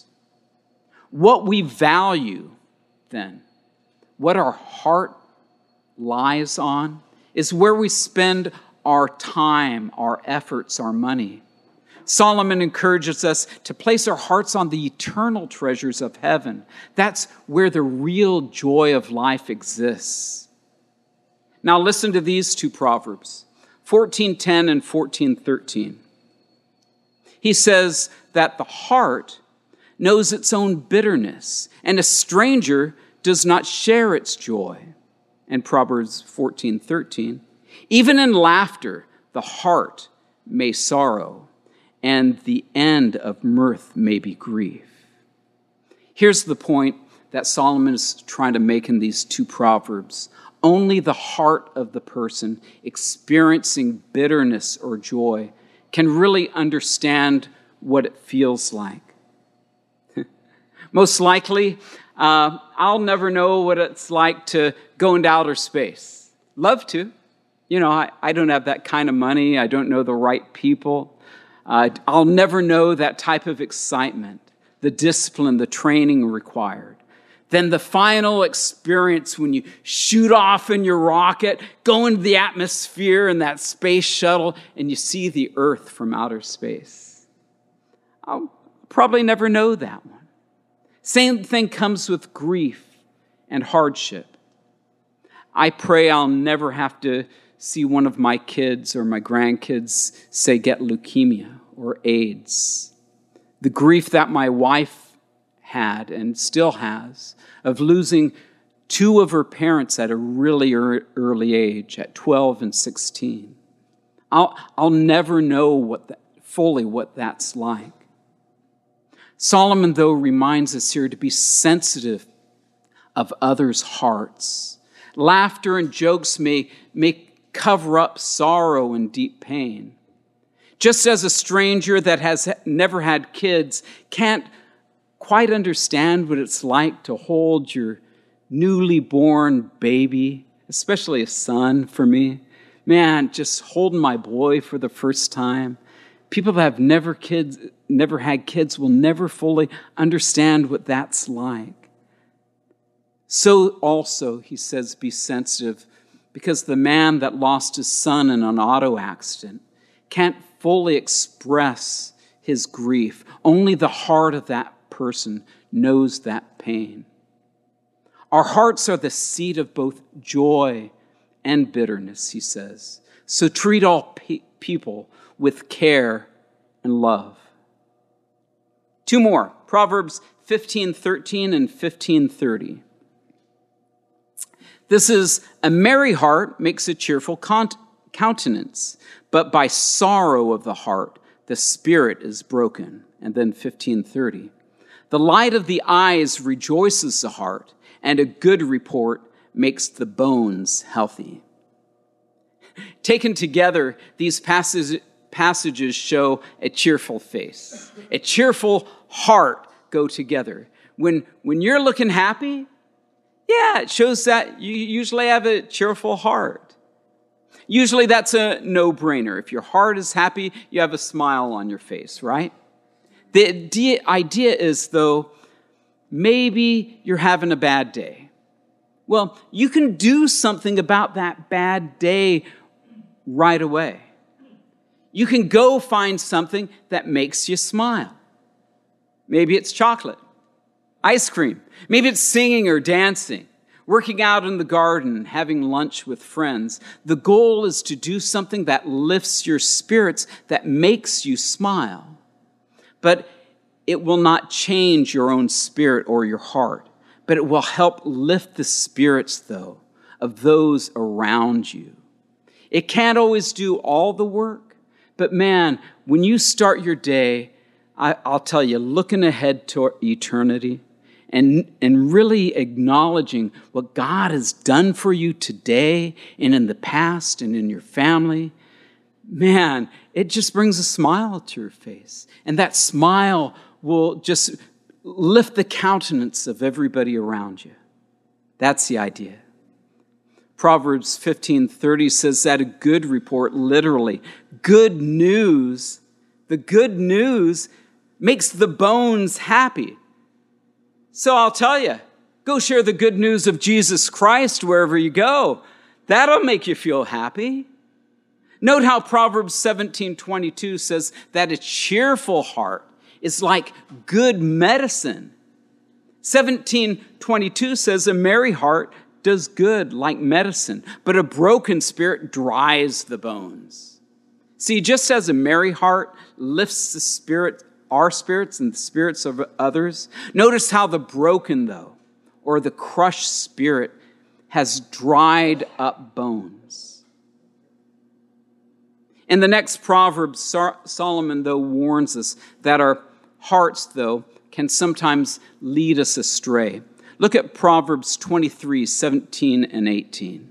[SPEAKER 3] What we value, then, what our heart lies on, is where we spend our time, our efforts, our money. Solomon encourages us to place our hearts on the eternal treasures of heaven. That's where the real joy of life exists. Now listen to these two Proverbs, fourteen ten and fourteen thirteen. He says that the heart knows its own bitterness, and a stranger does not share its joy. And Proverbs fourteen thirteen, even in laughter, the heart may sorrow, and the end of mirth may be grief. Here's the point that Solomon is trying to make in these two proverbs. Only the heart of the person experiencing bitterness or joy can really understand what it feels like. Most likely, uh, I'll never know what it's like to go into outer space. Love to. You know, I, I don't have that kind of money. I don't know the right people. Uh, I'll never know that type of excitement, the discipline, the training required. Then the final experience when you shoot off in your rocket, go into the atmosphere in that space shuttle, and you see the Earth from outer space. I'll probably never know that one. Same thing comes with grief and hardship. I pray I'll never have to see one of my kids or my grandkids, say, get leukemia or AIDS. The grief that my wife had and still has of losing two of her parents at a really early age, at twelve and sixteen. I'll, I'll never know what that, fully what that's like. Solomon, though, reminds us here to be sensitive of others' hearts. Laughter and jokes may, may cover up sorrow and deep pain. Just as a stranger that has never had kids can't quite understand what it's like to hold your newly born baby, especially a son for me. Man, just holding my boy for the first time. People that have never kids, never had kids will never fully understand what that's like. So also, he says, be sensitive, because the man that lost his son in an auto accident can't fully express his grief. Only the heart of that person knows that pain. Our hearts are the seat of both joy and bitterness, he says. So treat all pe- people with care and love. Two more, Proverbs fifteen thirteen and fifteen thirty. This is, a merry heart makes a cheerful countenance, but by sorrow of the heart the spirit is broken. And then fifteen thirty. The light of the eyes rejoices the heart, and a good report makes the bones healthy. Taken together, these passages passages show a cheerful face. A cheerful heart go together. When, when you're looking happy, yeah, it shows that you usually have a cheerful heart. Usually that's a no-brainer. If your heart is happy, you have a smile on your face, right? The idea is, though, maybe you're having a bad day. Well, you can do something about that bad day right away. You can go find something that makes you smile. Maybe it's chocolate, ice cream. Maybe it's singing or dancing, working out in the garden, having lunch with friends. The goal is to do something that lifts your spirits, that makes you smile. But it will not change your own spirit or your heart, but it will help lift the spirits, though, of those around you. It can't always do all the work, but man, when you start your day, I, I'll tell you, looking ahead to eternity and, and really acknowledging what God has done for you today and in the past and in your family, man, it just brings a smile to your face. And that smile will just lift the countenance of everybody around you. That's the idea. Proverbs fifteen thirty says that a good report, literally, good news, the good news makes the bones happy. So I'll tell you, go share the good news of Jesus Christ wherever you go. That'll make you feel happy. Note how Proverbs seventeen twenty-two says that a cheerful heart is like good medicine. seventeen twenty-two says a merry heart does good like medicine, but a broken spirit dries the bones. See, just as a merry heart lifts the spirit, our spirits and the spirits of others, notice how the broken, though, or the crushed spirit has dried up bones. In the next proverb, Solomon, though, warns us that our hearts, though, can sometimes lead us astray. Look at Proverbs twenty-three, seventeen and eighteen.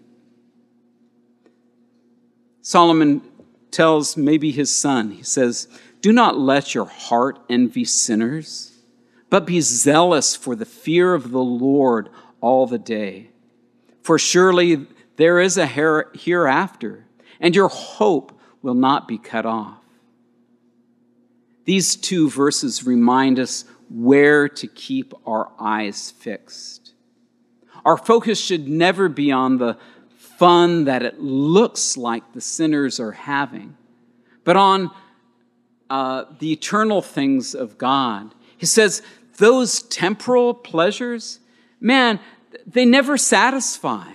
[SPEAKER 3] Solomon tells maybe his son, he says, "Do not let your heart envy sinners, but be zealous for the fear of the Lord all the day. For surely there is a hereafter, and your hope will not be cut off." These two verses remind us where to keep our eyes fixed. Our focus should never be on the fun that it looks like the sinners are having, but on uh, the eternal things of God. He says, those temporal pleasures, man, they never satisfy.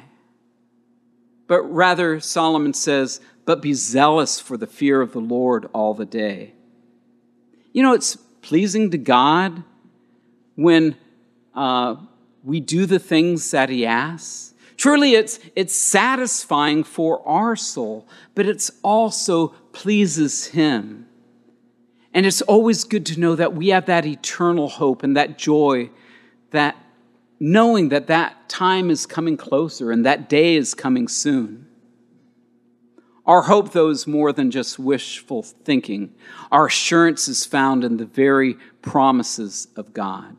[SPEAKER 3] But rather, Solomon says, but be zealous for the fear of the Lord all the day. You know, it's pleasing to God when uh, we do the things that he asks. Truly, it's, it's satisfying for our soul, but it's also pleases him. And it's always good to know that we have that eternal hope and that joy, that knowing that that time is coming closer and that day is coming soon. Our hope, though, is more than just wishful thinking. Our assurance is found in the very promises of God.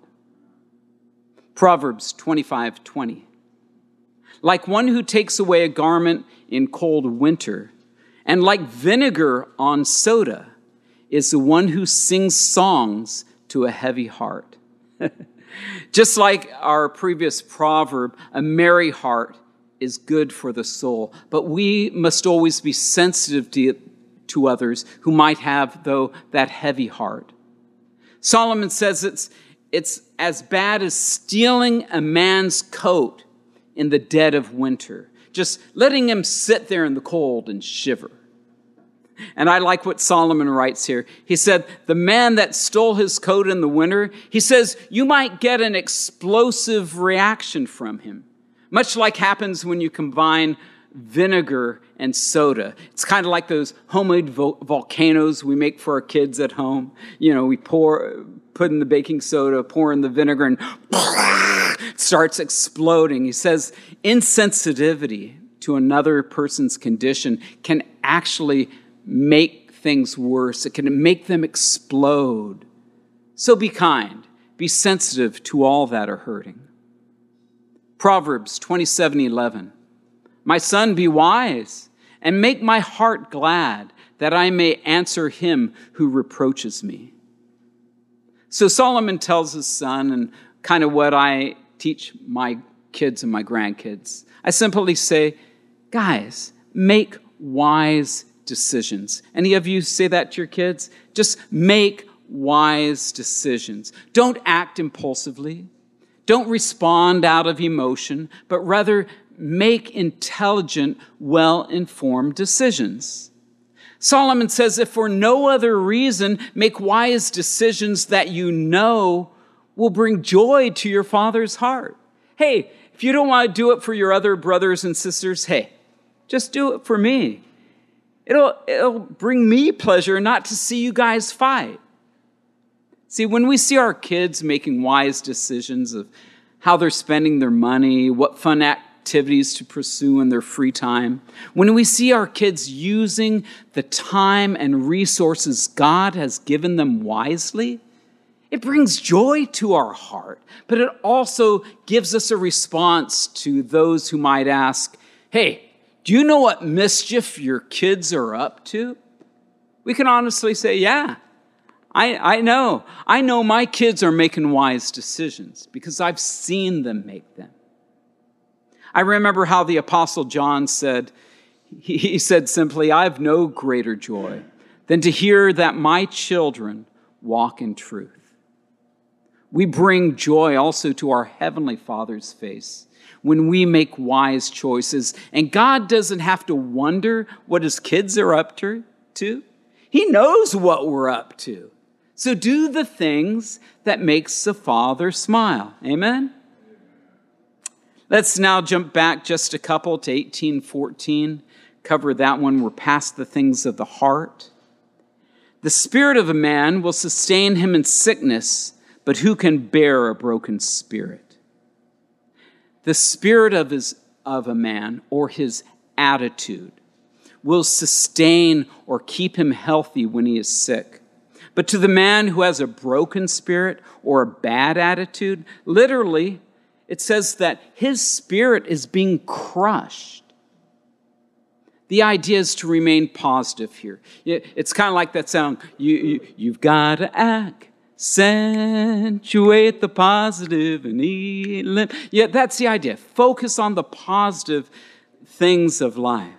[SPEAKER 3] Proverbs twenty-five twenty. Like one who takes away a garment in cold winter, and like vinegar on soda, is the one who sings songs to a heavy heart. Just like our previous proverb, a merry heart is good for the soul. But we must always be sensitive to, to others who might have, though, that heavy heart. Solomon says it's, it's as bad as stealing a man's coat in the dead of winter, just letting him sit there in the cold and shiver. And I like what Solomon writes here. He said, the man that stole his coat in the winter, he says, you might get an explosive reaction from him, much like happens when you combine vinegar and soda. It's kind of like those homemade vo- volcanoes we make for our kids at home. You know, we pour, put in the baking soda, pour in the vinegar, and it starts exploding. He says, insensitivity to another person's condition can actually make things worse. It can make them explode. So be kind. Be sensitive to all that are hurting. Proverbs twenty-seven eleven. My son, be wise and make my heart glad that I may answer him who reproaches me. So Solomon tells his son, and kind of what I teach my kids and my grandkids. I simply say, guys, make wise decisions. Any of you say that to your kids? Just make wise decisions. Don't act impulsively. Don't respond out of emotion, but rather make intelligent, well-informed decisions. Solomon says, if for no other reason, make wise decisions that you know will bring joy to your Father's heart. Hey, if you don't want to do it for your other brothers and sisters, hey, just do it for me. It'll, it'll bring me pleasure not to see you guys fight. See, when we see our kids making wise decisions of how they're spending their money, what fun activities to pursue in their free time, when we see our kids using the time and resources God has given them wisely, it brings joy to our heart, but it also gives us a response to those who might ask, hey, do you know what mischief your kids are up to? We can honestly say, yeah, I, I know. I know my kids are making wise decisions because I've seen them make them. I remember how the Apostle John said, he, he said simply, I have no greater joy than to hear that my children walk in truth. We bring joy also to our Heavenly Father's face when we make wise choices. And God doesn't have to wonder what his kids are up to. He knows what we're up to. So do the things that makes the Father smile. Amen? Let's now jump back just a couple to eighteen fourteen. Cover that one. We're past the things of the heart. The spirit of a man will sustain him in sickness, but who can bear a broken spirit? The spirit of his of a man, or his attitude, will sustain or keep him healthy when he is sick. But to the man who has a broken spirit or a bad attitude, literally, it says that his spirit is being crushed. The idea is to remain positive here. It's kind of like that song, you, you, you've got to accentuate the positive and eat. Yeah, that's the idea. Focus on the positive things of life.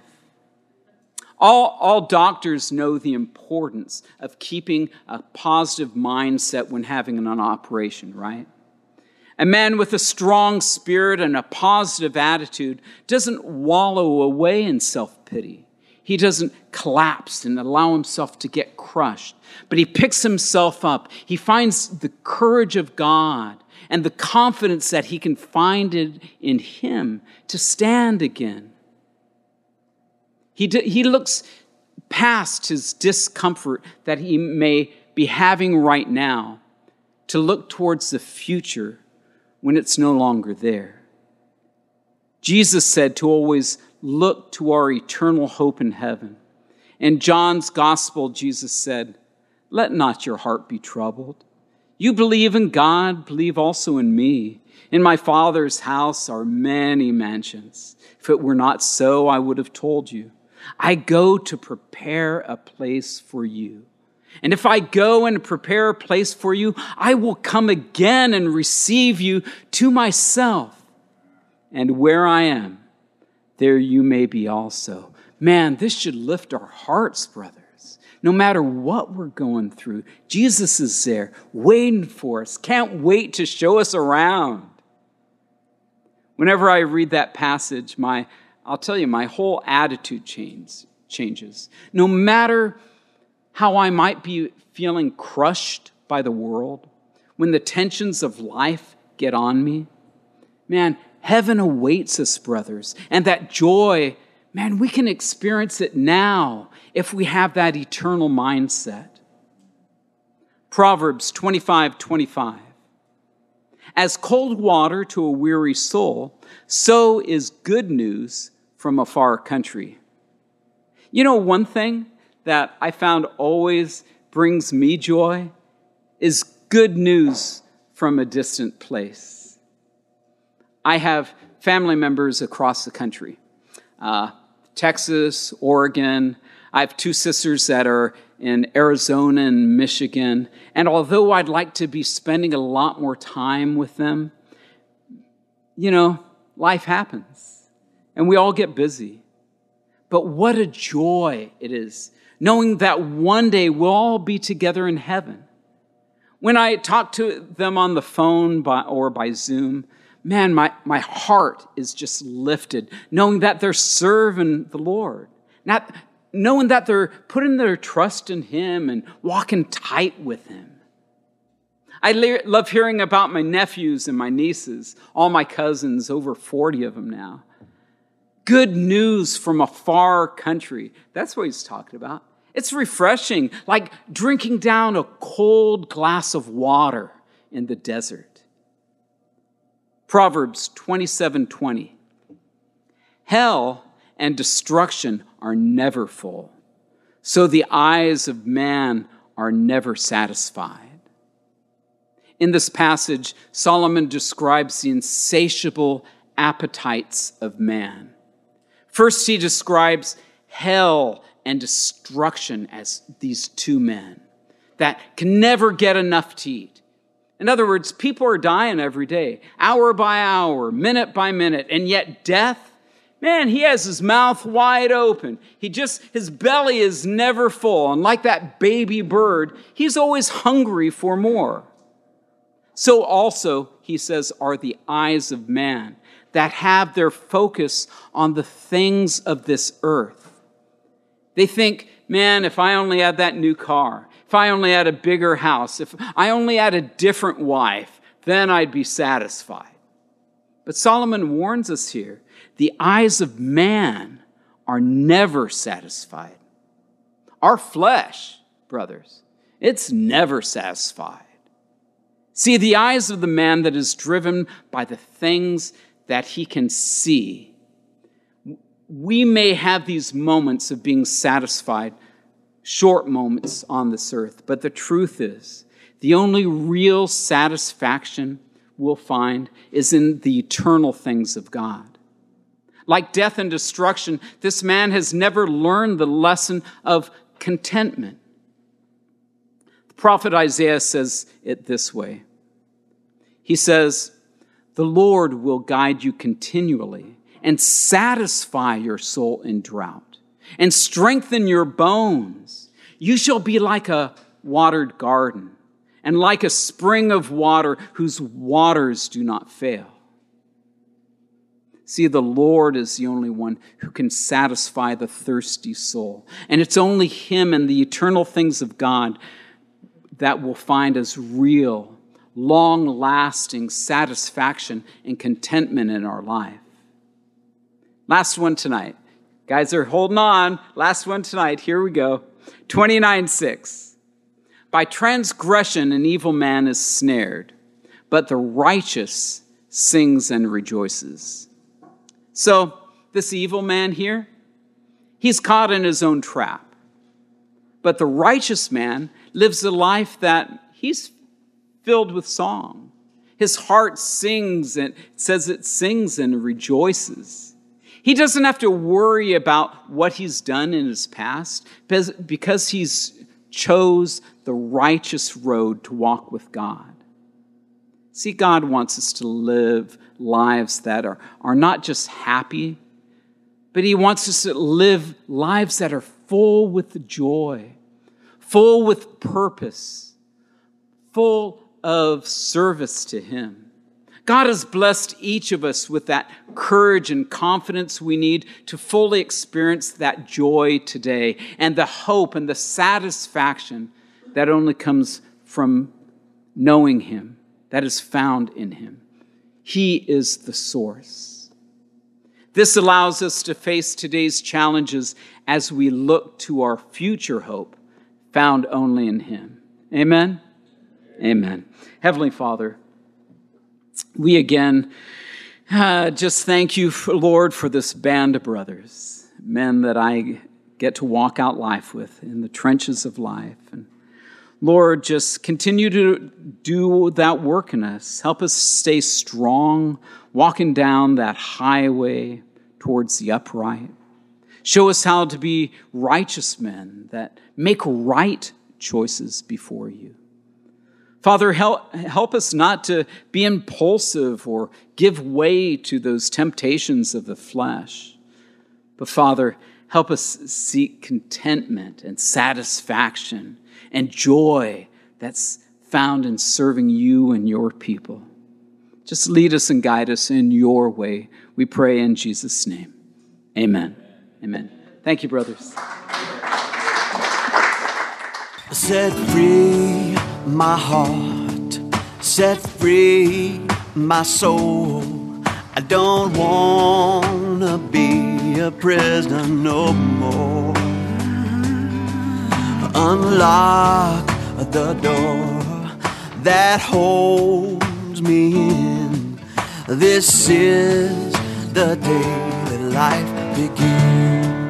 [SPEAKER 3] All, all doctors know the importance of keeping a positive mindset when having an operation, right? A man with a strong spirit and a positive attitude doesn't wallow away in self-pity. He doesn't collapse and allow himself to get crushed, but he picks himself up. He finds the courage of God and the confidence that he can find it in him to stand again. He, d- he looks past his discomfort that he may be having right now to look towards the future when it's no longer there. Jesus said to always look to our eternal hope in heaven. In John's gospel, Jesus said, "Let not your heart be troubled. You believe in God, believe also in me. In my Father's house are many mansions. If it were not so, I would have told you. I go to prepare a place for you. And if I go and prepare a place for you, I will come again and receive you to myself. And where I am, there you may be also." Man, this should lift our hearts, brothers. No matter what we're going through, Jesus is there waiting for us. Can't wait to show us around. Whenever I read that passage, my I'll tell you, my whole attitude changes. changes. No matter how I might be feeling crushed by the world, when the tensions of life get on me, man, heaven awaits us, brothers. And that joy, man, we can experience it now if we have that eternal mindset. Proverbs twenty-five twenty-five. As cold water to a weary soul, so is good news from a far country. You know, one thing that I found always brings me joy is good news from a distant place. I have family members across the country, uh, Texas, Oregon. I have two sisters that are in Arizona and Michigan. And although I'd like to be spending a lot more time with them, you know, life happens. And we all get busy. But what a joy it is, knowing that one day we'll all be together in heaven. When I talk to them on the phone by, or by Zoom, man, my, my heart is just lifted, knowing that they're serving the Lord. Not knowing that they're putting their trust in Him and walking tight with Him. I le- love hearing about my nephews and my nieces, all my cousins, over forty of them now. Good news from a far country. That's what he's talking about. It's refreshing, like drinking down a cold glass of water in the desert. Proverbs twenty-seven twenty. Hell and destruction are never full, so the eyes of man are never satisfied. In this passage, Solomon describes the insatiable appetites of man. First, he describes hell and destruction as these two men that can never get enough to eat. In other words, people are dying every day, hour by hour, minute by minute, and yet death, man, he has his mouth wide open. He just, his belly is never full. And like that baby bird, he's always hungry for more. So also, he says, are the eyes of man, that have their focus on the things of this earth. They think, man, if I only had that new car, if I only had a bigger house, if I only had a different wife, then I'd be satisfied. But Solomon warns us here, the eyes of man are never satisfied. Our flesh, brothers, it's never satisfied. See, the eyes of the man that is driven by the things that he can see. We may have these moments of being satisfied, short moments on this earth, but the truth is, the only real satisfaction we'll find is in the eternal things of God. Like death and destruction, this man has never learned the lesson of contentment. The prophet Isaiah says it this way. He says, "The Lord will guide you continually and satisfy your soul in drought and strengthen your bones. You shall be like a watered garden and like a spring of water whose waters do not fail." See, the Lord is the only one who can satisfy the thirsty soul. And it's only Him and the eternal things of God that will find us real, long-lasting satisfaction and contentment in our life. Last one tonight. Guys are holding on. Last one tonight. Here we go. twenty-nine six. By transgression an evil man is snared, but the righteous sings and rejoices. So, this evil man here, he's caught in his own trap. But the righteous man lives a life that he's filled with song. His heart sings, and it says it sings and rejoices. He doesn't have to worry about what he's done in his past because he's chose the righteous road to walk with God. See, God wants us to live lives that are, are not just happy, but He wants us to live lives that are full with joy, full with purpose, full of service to Him. God has blessed each of us with that courage and confidence we need to fully experience that joy today and the hope and the satisfaction that only comes from knowing Him, that is found in Him. He is the source. This allows us to face today's challenges as we look to our future hope found only in Him. Amen? Amen. Heavenly Father, we again uh, just thank you, for, Lord, for this band of brothers, men that I get to walk out life with in the trenches of life. And Lord, just continue to do that work in us. Help us stay strong, walking down that highway towards the upright. Show us how to be righteous men that make right choices before you. Father, help, help us not to be impulsive or give way to those temptations of the flesh. But Father, help us seek contentment and satisfaction and joy that's found in serving you and your people. Just lead us and guide us in your way. We pray in Jesus' name. Amen. Amen. Thank you, brothers.
[SPEAKER 1] Set free my heart, set free my soul. I don't want to be a prisoner no more. Unlock the door that holds me in. This is the day that life begins.